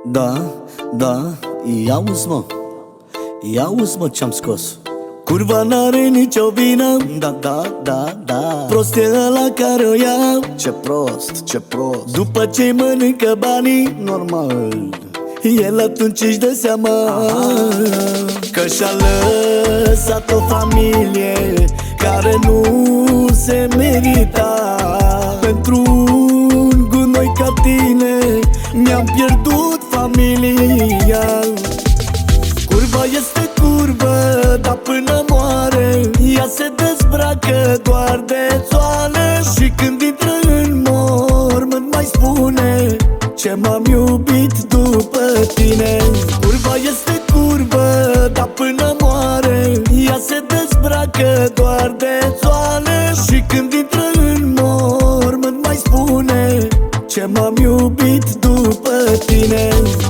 Da, da, ia-uzi mă, ia-uzi mă ce-am scos. Curva n-are nicio vină, da, da, da, da. Prost e ăla care o ia. Ce prost, ce prost. După ce mănâncă banii, Normal. el atunci își dă seama că și-a lăsat o familie care nu se merita. Pentru un gunoi ca tine mi-am pierdut familia. Curva este curvă, dar până moare ea se dezbracă doar de țoale. Și când intră în mormânt mai spune: ce m-am iubit după tine. Curva este curvă, dar până moare ea se dezbracă doar de țoale. Și când intră în mormânt mai spune: ce m-am iubit după tine.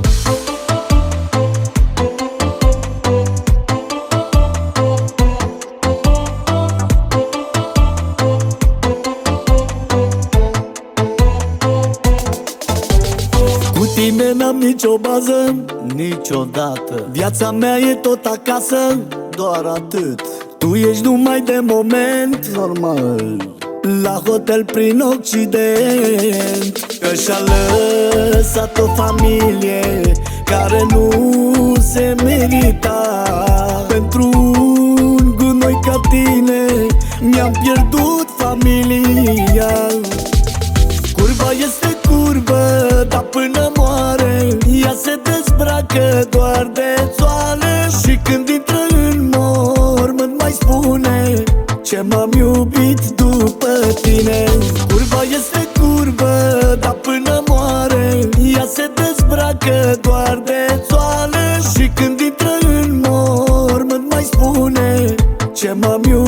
Cu tine n-am nicio bază, Niciodată. viața mea e tot acasă. Doar atât. Tu ești numai de moment Normal. la hotel prin Occident. Că și-a lăsat o familie care nu se merita. Pentru un gunoi ca tine mi-am pierdut familia. Curva este curvă, dar până moare ea se dezbracă doar de țoale. Și când intră în mormânt mai spune: ce m-am iubit după tine. Curva este curvă, dar până moare ea se dezbracă doar de țoale. Și când intră în mormânt mai spune: ce m-am iubit